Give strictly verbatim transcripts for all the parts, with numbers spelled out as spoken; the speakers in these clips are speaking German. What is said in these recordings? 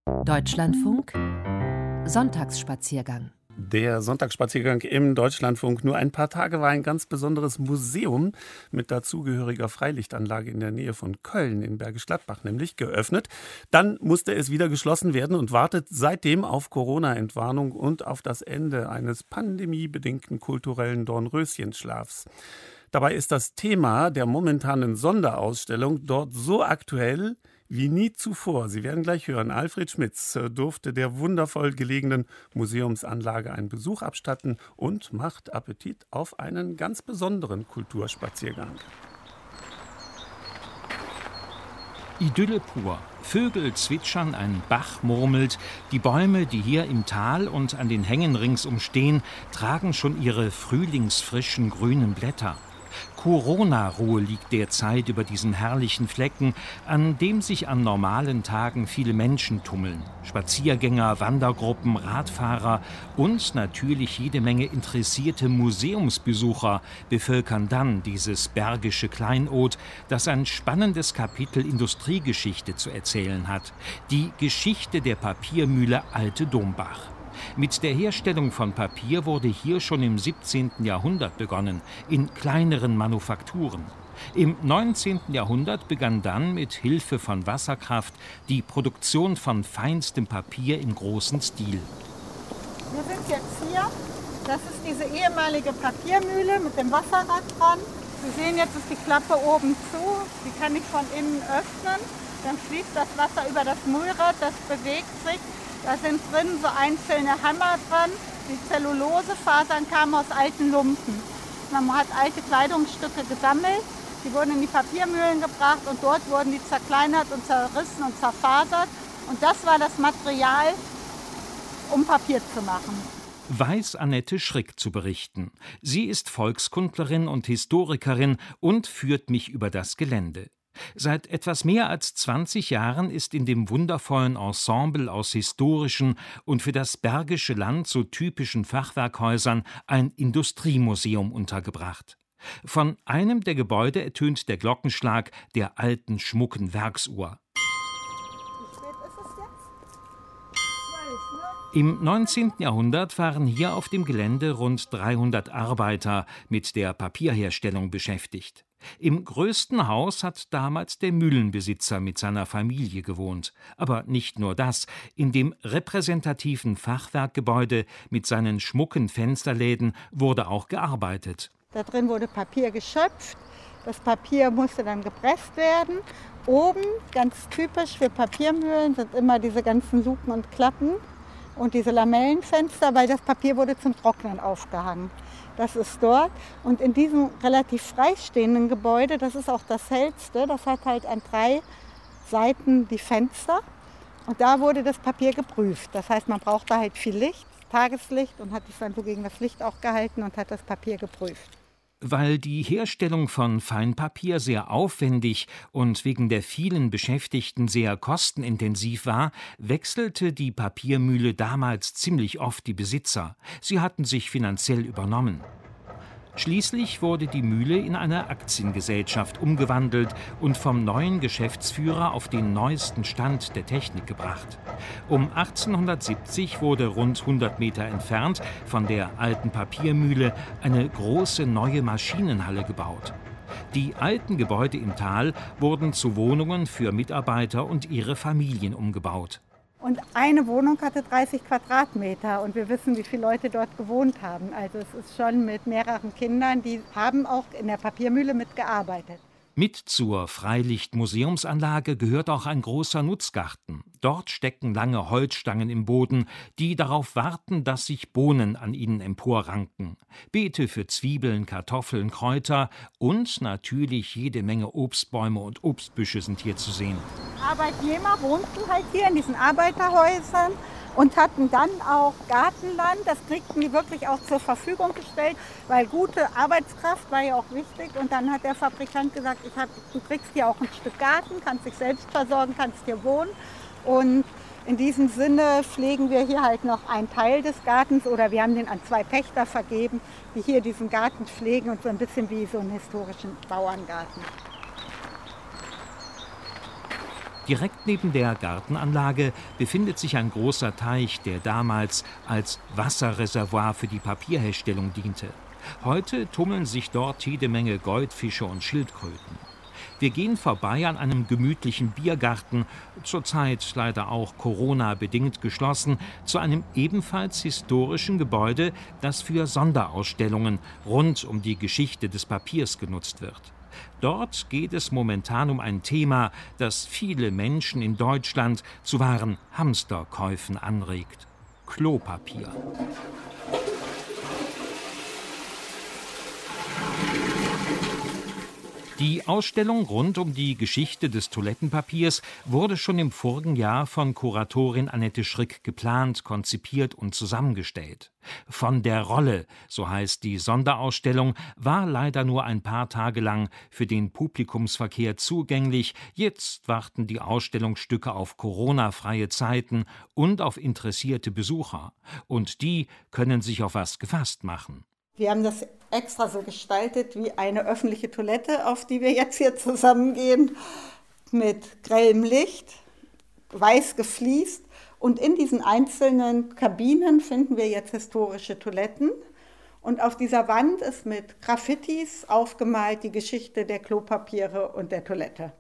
Deutschlandfunk Sonntagsspaziergang. Der Sonntagsspaziergang im Deutschlandfunk. Nur ein paar Tage war ein ganz besonderes Museum mit dazugehöriger Freilichtanlage in der Nähe von Köln in Bergisch Gladbach nämlich geöffnet. Dann musste es wieder geschlossen werden und wartet seitdem auf Corona-Entwarnung und auf das Ende eines pandemiebedingten kulturellen Dornröschenschlafs. Dabei ist das Thema der momentanen Sonderausstellung dort so aktuell wie nie zuvor. Sie werden gleich hören, Alfred Schmitz durfte der wundervoll gelegenen Museumsanlage einen Besuch abstatten und macht Appetit auf einen ganz besonderen Kulturspaziergang. Idylle pur. Vögel zwitschern, ein Bach murmelt. Die Bäume, die hier im Tal und an den Hängen ringsum stehen, tragen schon ihre frühlingsfrischen grünen Blätter. Corona-Ruhe liegt derzeit über diesen herrlichen Flecken, an dem sich an normalen Tagen viele Menschen tummeln. Spaziergänger, Wandergruppen, Radfahrer und natürlich jede Menge interessierte Museumsbesucher bevölkern dann dieses bergische Kleinod, das ein spannendes Kapitel Industriegeschichte zu erzählen hat. Die Geschichte der Papiermühle Alte Dombach. Mit der Herstellung von Papier wurde hier schon im siebzehnten Jahrhundert begonnen, in kleineren Manufakturen. Im neunzehnten Jahrhundert begann dann mit Hilfe von Wasserkraft die Produktion von feinstem Papier im großen Stil. Wir sind jetzt hier, das ist diese ehemalige Papiermühle mit dem Wasserrad dran. Sie sehen, jetzt ist die Klappe oben zu, die kann ich von innen öffnen. Dann fließt das Wasser über das Mühlrad, das bewegt sich. Da sind drin so einzelne Hammer dran. Die Zellulosefasern kamen aus alten Lumpen. Man hat alte Kleidungsstücke gesammelt, die wurden in die Papiermühlen gebracht und dort wurden die zerkleinert und zerrissen und zerfasert. Und das war das Material, um Papier zu machen. Weiß Annette Schrick zu berichten. Sie ist Volkskundlerin und Historikerin und führt mich über das Gelände. Seit etwas mehr als zwanzig Jahren ist in dem wundervollen Ensemble aus historischen und für das Bergische Land so typischen Fachwerkhäusern ein Industriemuseum untergebracht. Von einem der Gebäude ertönt der Glockenschlag der alten, schmucken Werksuhr. Im neunzehnten Jahrhundert waren hier auf dem Gelände rund dreihundert Arbeiter mit der Papierherstellung beschäftigt. Im größten Haus hat damals der Mühlenbesitzer mit seiner Familie gewohnt. Aber nicht nur das. In dem repräsentativen Fachwerkgebäude mit seinen schmucken Fensterläden wurde auch gearbeitet. Da drin wurde Papier geschöpft. Das Papier musste dann gepresst werden. Oben, ganz typisch für Papiermühlen, sind immer diese ganzen Luken und Klappen und diese Lamellenfenster, weil das Papier wurde zum Trocknen aufgehangen. Das ist dort. Und in diesem relativ freistehenden Gebäude, das ist auch das hellste, das hat halt an drei Seiten die Fenster. Und da wurde das Papier geprüft. Das heißt, man brauchte halt viel Licht, Tageslicht, und hat es dann so gegen das Licht auch gehalten und hat das Papier geprüft. Weil die Herstellung von Feinpapier sehr aufwendig und wegen der vielen Beschäftigten sehr kostenintensiv war, wechselte die Papiermühle damals ziemlich oft die Besitzer. Sie hatten sich finanziell übernommen. Schließlich wurde die Mühle in eine Aktiengesellschaft umgewandelt und vom neuen Geschäftsführer auf den neuesten Stand der Technik gebracht. Um achtzehnhundertsiebzig wurde rund hundert Meter entfernt von der alten Papiermühle eine große neue Maschinenhalle gebaut. Die alten Gebäude im Tal wurden zu Wohnungen für Mitarbeiter und ihre Familien umgebaut. Und eine Wohnung hatte dreißig Quadratmeter und wir wissen, wie viele Leute dort gewohnt haben. Also es ist schon mit mehreren Kindern, die haben auch in der Papiermühle mitgearbeitet. Mit zur Freilichtmuseumsanlage gehört auch ein großer Nutzgarten. Dort stecken lange Holzstangen im Boden, die darauf warten, dass sich Bohnen an ihnen emporranken. Beete für Zwiebeln, Kartoffeln, Kräuter und natürlich jede Menge Obstbäume und Obstbüsche sind hier zu sehen. Arbeitnehmer wohnten halt hier in diesen Arbeiterhäusern und hatten dann auch Gartenland. Das kriegten die wirklich auch zur Verfügung gestellt, weil gute Arbeitskraft war ja auch wichtig. Und dann hat der Fabrikant gesagt, ich hab, du kriegst hier auch ein Stück Garten, kannst dich selbst versorgen, kannst hier wohnen. Und in diesem Sinne pflegen wir hier halt noch einen Teil des Gartens oder wir haben den an zwei Pächter vergeben, die hier diesen Garten pflegen und so ein bisschen wie so einen historischen Bauerngarten. Direkt neben der Gartenanlage befindet sich ein großer Teich, der damals als Wasserreservoir für die Papierherstellung diente. Heute tummeln sich dort jede Menge Goldfische und Schildkröten. Wir gehen vorbei an einem gemütlichen Biergarten, zurzeit leider auch Corona-bedingt geschlossen, zu einem ebenfalls historischen Gebäude, das für Sonderausstellungen rund um die Geschichte des Papiers genutzt wird. Dort geht es momentan um ein Thema, das viele Menschen in Deutschland zu wahren Hamsterkäufen anregt: Klopapier. Die Ausstellung rund um die Geschichte des Toilettenpapiers wurde schon im vorigen Jahr von Kuratorin Annette Schrick geplant, konzipiert und zusammengestellt. Von der Rolle, so heißt die Sonderausstellung, war leider nur ein paar Tage lang für den Publikumsverkehr zugänglich. Jetzt warten die Ausstellungsstücke auf Corona-freie Zeiten und auf interessierte Besucher. Und die können sich auf was gefasst machen. Wir haben das extra so gestaltet wie eine öffentliche Toilette, auf die wir jetzt hier zusammengehen, mit grellem Licht, weiß gefliest. Und in diesen einzelnen Kabinen finden wir jetzt historische Toiletten. Und auf dieser Wand ist mit Graffitis aufgemalt die Geschichte der Klopapiere und der Toilette.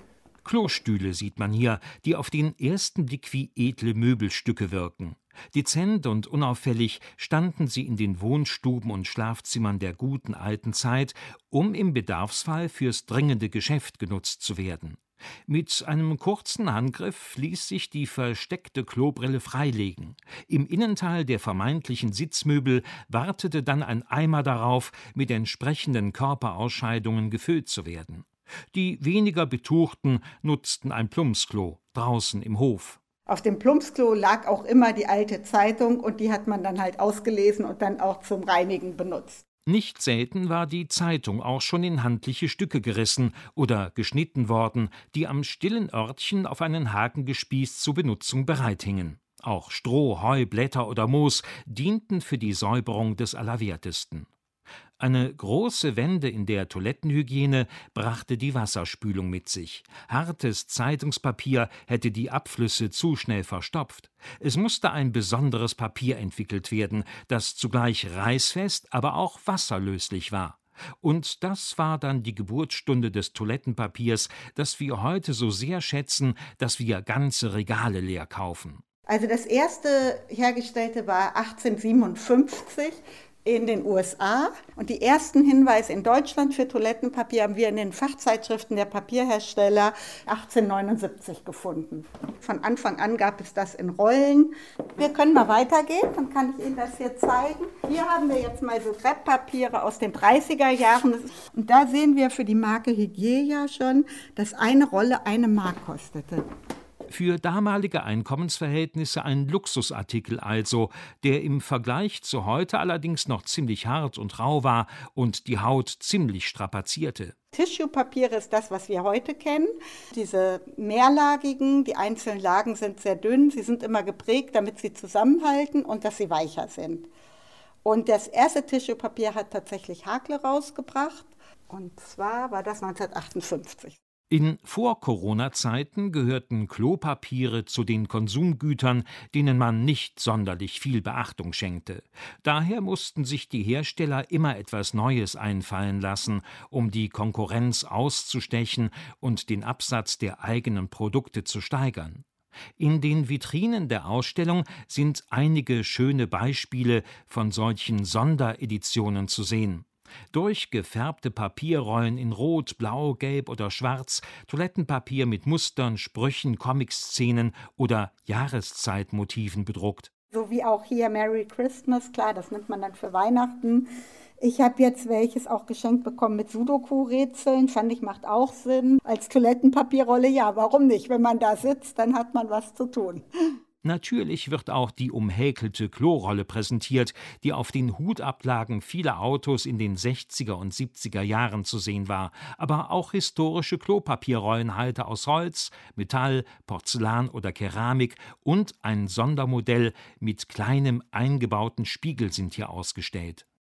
Klostühle sieht man hier, die auf den ersten Blick wie edle Möbelstücke wirken. Dezent und unauffällig standen sie in den Wohnstuben und Schlafzimmern der guten alten Zeit, um im Bedarfsfall fürs dringende Geschäft genutzt zu werden. Mit einem kurzen Handgriff ließ sich die versteckte Klobrille freilegen. Im Innenteil der vermeintlichen Sitzmöbel wartete dann ein Eimer darauf, mit entsprechenden Körperausscheidungen gefüllt zu werden. Die weniger Betuchten nutzten ein Plumpsklo draußen im Hof. Auf dem Plumpsklo lag auch immer die alte Zeitung und die hat man dann halt ausgelesen und dann auch zum Reinigen benutzt. Nicht selten war die Zeitung auch schon in handliche Stücke gerissen oder geschnitten worden, die am stillen Örtchen auf einen Haken gespießt zur Benutzung bereithingen. Auch Stroh, Heu, Blätter oder Moos dienten für die Säuberung des Allerwertesten. Eine große Wende in der Toilettenhygiene brachte die Wasserspülung mit sich. Hartes Zeitungspapier hätte die Abflüsse zu schnell verstopft. Es musste ein besonderes Papier entwickelt werden, das zugleich reißfest, aber auch wasserlöslich war. Und das war dann die Geburtsstunde des Toilettenpapiers, das wir heute so sehr schätzen, dass wir ganze Regale leer kaufen. Also das erste hergestellte war achtzehnhundertsiebenundfünfzig. In den U S A. Und die ersten Hinweise in Deutschland für Toilettenpapier haben wir in den Fachzeitschriften der Papierhersteller achtzehnhundertneunundsiebzig gefunden. Von Anfang an gab es das in Rollen. Wir können mal weitergehen, dann kann ich Ihnen das hier zeigen. Hier haben wir jetzt mal so Krepppapiere aus den dreißiger Jahren. Und da sehen wir für die Marke Hygieia schon, dass eine Rolle eine Mark kostete. Für damalige Einkommensverhältnisse ein Luxusartikel also, der im Vergleich zu heute allerdings noch ziemlich hart und rau war und die Haut ziemlich strapazierte. Tissuepapiere ist das, was wir heute kennen. Diese mehrlagigen, die einzelnen Lagen sind sehr dünn, sie sind immer geprägt, damit sie zusammenhalten und dass sie weicher sind. Und das erste Tissuepapier hat tatsächlich Hakle rausgebracht, und zwar war das neunzehnhundertachtundfünfzig. In Vor-Corona-Zeiten gehörten Klopapiere zu den Konsumgütern, denen man nicht sonderlich viel Beachtung schenkte. Daher mussten sich die Hersteller immer etwas Neues einfallen lassen, um die Konkurrenz auszustechen und den Absatz der eigenen Produkte zu steigern. In den Vitrinen der Ausstellung sind einige schöne Beispiele von solchen Sondereditionen zu sehen. Durchgefärbte Papierrollen in Rot, Blau, Gelb oder Schwarz, Toilettenpapier mit Mustern, Sprüchen, Comic-Szenen oder Jahreszeitmotiven bedruckt. So wie auch hier Merry Christmas, klar, das nimmt man dann für Weihnachten. Ich habe jetzt welches auch geschenkt bekommen mit Sudoku-Rätseln, fand ich, macht auch Sinn. Als Toilettenpapierrolle, ja, warum nicht? Wenn man da sitzt, dann hat man was zu tun. Natürlich wird auch die umhäkelte Klorolle präsentiert, die auf den Hutablagen vieler Autos in den sechziger und siebziger Jahren zu sehen war, aber auch historische Klopapierrollenhalter aus Holz, Metall, Porzellan oder Keramik und ein Sondermodell mit kleinem eingebauten Spiegel sind hier ausgestellt.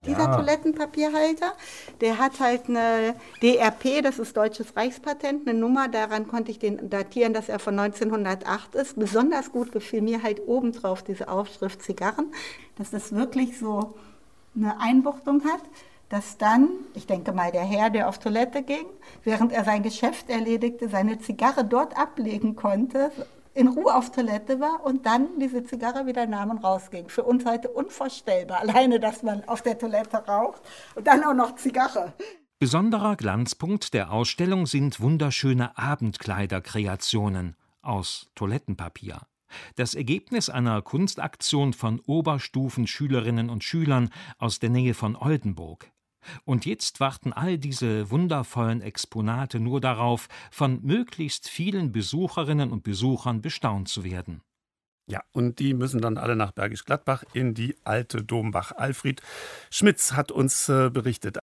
Dieser Ja. Toilettenpapierhalter, der hat halt eine D R P, das ist Deutsches Reichspatent, eine Nummer, daran konnte ich den datieren, dass er von neunzehnhundertacht ist. Besonders gut gefiel mir halt obendrauf diese Aufschrift Zigarren, dass das wirklich so eine Einbuchtung hat, dass dann, ich denke mal, der Herr, der auf Toilette ging, während er sein Geschäft erledigte, seine Zigarre dort ablegen konnte, in Ruhe auf Toilette war und dann diese Zigarre wieder nahm und rausging. Für uns heute unvorstellbar. Alleine, dass man auf der Toilette raucht und dann auch noch Zigarre. Besonderer Glanzpunkt der Ausstellung sind wunderschöne Abendkleiderkreationen aus Toilettenpapier. Das Ergebnis einer Kunstaktion von Oberstufenschülerinnen und Schülern aus der Nähe von Oldenburg. Und jetzt warten all diese wundervollen Exponate nur darauf, von möglichst vielen Besucherinnen und Besuchern bestaunt zu werden. Ja, und die müssen dann alle nach Bergisch Gladbach in die alte Dombach. Alfred Schmitz hat uns äh, berichtet.